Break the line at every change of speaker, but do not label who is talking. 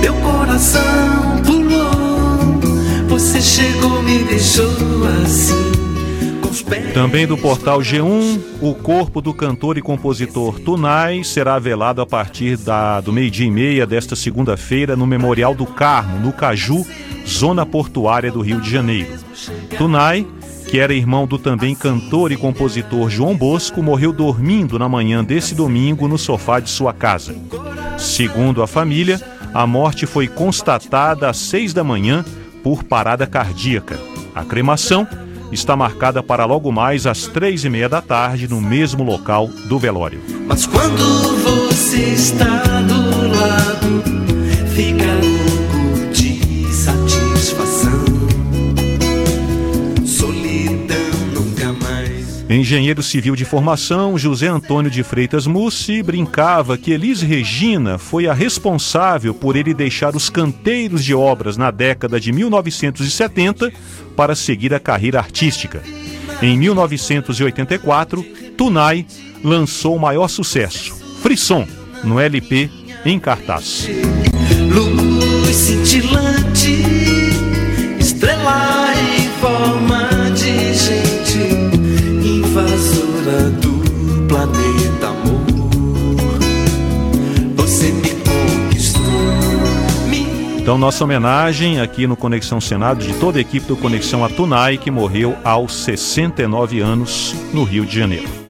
meu coração pulou. Você chegou, me deixou assim.
Também do portal G1, o corpo do cantor e compositor Tunay será velado a partir do 12h30 desta segunda-feira no Memorial do Carmo, no Caju, zona portuária do Rio de Janeiro. Tunay, que era irmão do também cantor e compositor João Bosco, morreu dormindo na manhã desse domingo no sofá de sua casa. Segundo a família, a morte foi constatada às 6 da manhã por parada cardíaca. A cremação está marcada para logo mais às 3h30 da tarde no mesmo local do velório.
Mas quando você está do lado, fica louco de satisfação. Solidão nunca mais.
Engenheiro civil de formação, José Antônio de Freitas Mussi brincava que Elis Regina foi a responsável por ele deixar os canteiros de obras na década de 1970 para seguir a carreira artística. Em 1984, Tunay lançou o maior sucesso, Frisson, no LP em cartaz.
Luz cintilante, estrela em forma de gente, invasora do planeta amor. Você me conquistou.
Então, nossa homenagem aqui no Conexão Senado de toda a equipe do Conexão a Tunay, que morreu aos 69 anos no Rio de Janeiro.